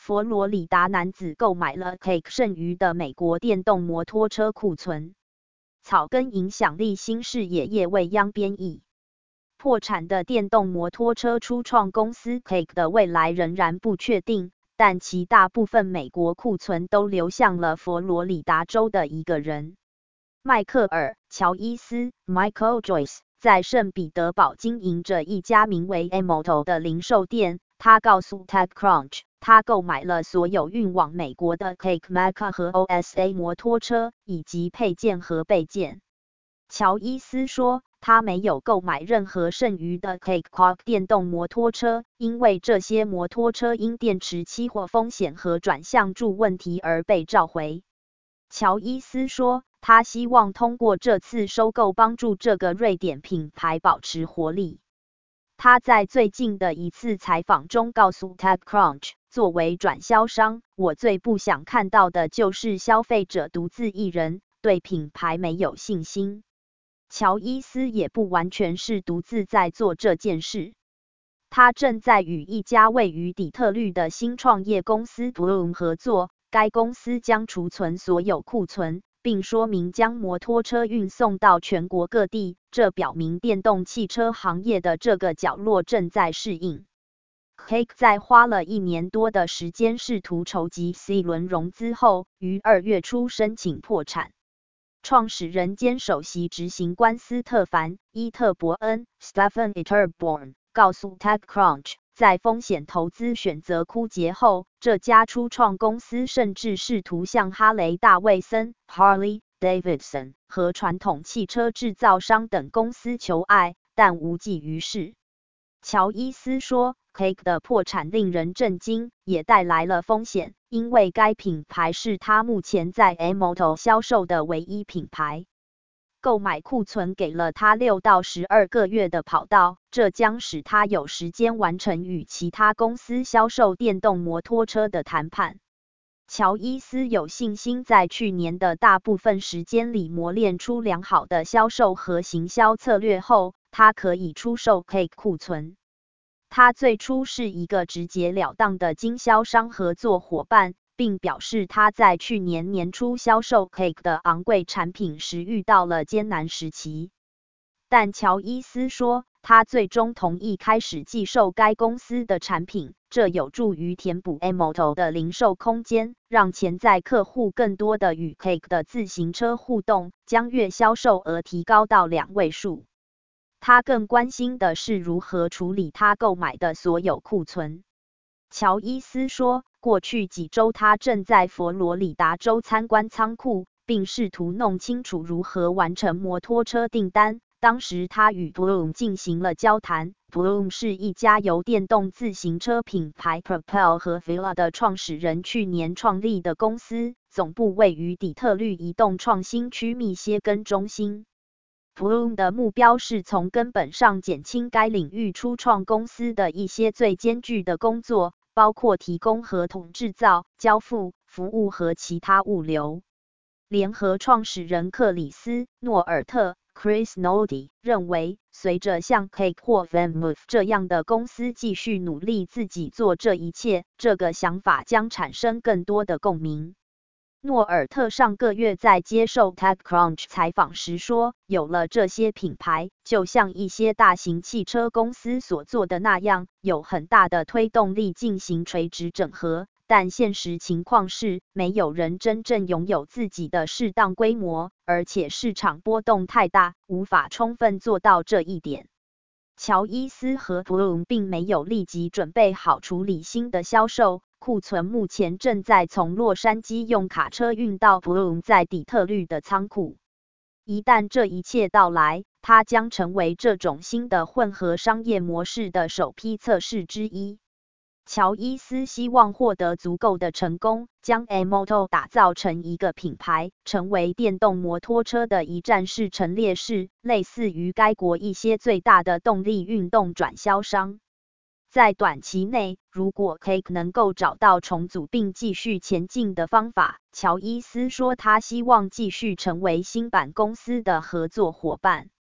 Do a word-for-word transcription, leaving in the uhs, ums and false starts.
佛罗里达男子购买了 Cake 剩余的美国电动摩托车库存。草根影响力新视野叶未央编译。破产的电动摩托车初创公司 Cake 的未来仍然不确定，但其大部分美国库存都流向了佛罗里达州的一个人。迈克尔·乔伊斯 （Michael Joyce） 在圣彼得堡经营着一家名为 Emoto 的零售店。他告诉 TechCrunch， 他购买了所有运往美国的 Cake Mecca 和 O S A 摩托车，以及配件和备件。乔伊斯说，他没有购买任何剩余的 Cake Quack 电动摩托车，因为这些摩托车因电池期货风险和转向柱问题而被召回。乔伊斯说，他希望通过这次收购帮助这个瑞典品牌保持活力。他在最近的一次采访中告诉 TechCrunch， 作为转销商，我最不想看到的就是消费者独自一人，对品牌没有信心。乔伊斯也不完全是独自在做这件事，他正在与一家位于底特律的新创业公司 Bloom 合作，该公司将储存所有库存，并说明将摩托车运送到全国各地，这表明电动汽车行业的这个角落正在适应。Cake 在花了一年多的时间试图筹集 C 轮融资后，于二月初申请破产。创始人兼首席执行官斯特凡·伊特伯恩 （Stephen Etterborn） 告诉 TechCrunch， 在风险投资选择枯竭后，这家初创公司甚至试图向哈雷·大卫森 （Harley Davidson） 和传统汽车制造商等公司求爱，但无济于事。乔伊斯说 ，Cake 的破产令人震惊，也带来了风险，因为该品牌是他目前在 Emoto 销售的唯一品牌。购买库存给了他六到十二个月的跑道，这将使他有时间完成与其他公司销售电动摩托车的谈判。乔伊斯有信心在去年的大部分时间里磨练出良好的销售和行销策略后，他可以出售 Cake 库存。他最初是一个直截了当的经销商合作伙伴，并表示他在去年年初销售 Cake 的昂贵产品时遇到了艰难时期。但乔伊斯说，他最终同意开始寄售该公司的产品，这有助于填补 Emoto 的零售空间，让潜在客户更多的与 Cake 的自行车互动，将月销售额提高到两位数。他更关心的是如何处理他购买的所有库存。乔伊斯说，过去几周他正在佛罗里达州参观仓库，并试图弄清楚如何完成摩托车订单。当时他与 Bloom 进行了交谈。Bloom 是一家由电动自行车品牌 Propel 和 Villa 的创始人去年创立的公司，总部位于底特律移动创新区密歇根中心。Bloom 的目标是从根本上减轻该领域初创公司的一些最艰巨的工作，包括提供合同制造、交付、服务和其他物流。联合创始人克里斯·诺尔特 （Chris Noddy） 认为，随着像 Cake 或 Venmove 这样的公司继续努力自己做这一切，这个想法将产生更多的共鸣。诺尔特上个月在接受 TechCrunch 采访时说，有了这些品牌，就像一些大型汽车公司所做的那样，有很大的推动力进行垂直整合，但现实情况是，没有人真正拥有自己的适当规模，而且市场波动太大，无法充分做到这一点。乔伊斯和 Bloom 并没有立即准备好处理新的销售。库存目前正在从洛杉矶用卡车运到 Bloom 在底特律的仓库。一旦这一切到来，它将成为这种新的混合商业模式的首批测试之一。乔伊斯希望获得足够的成功，将 Emoto 打造成一个品牌，成为电动摩托车的一站式陈列室，类似于该国一些最大的动力运动转销商。在短期内，如果 Cake 能够找到重组并继续前进的方法，乔伊斯说他希望继续成为新版公司的合作伙伴。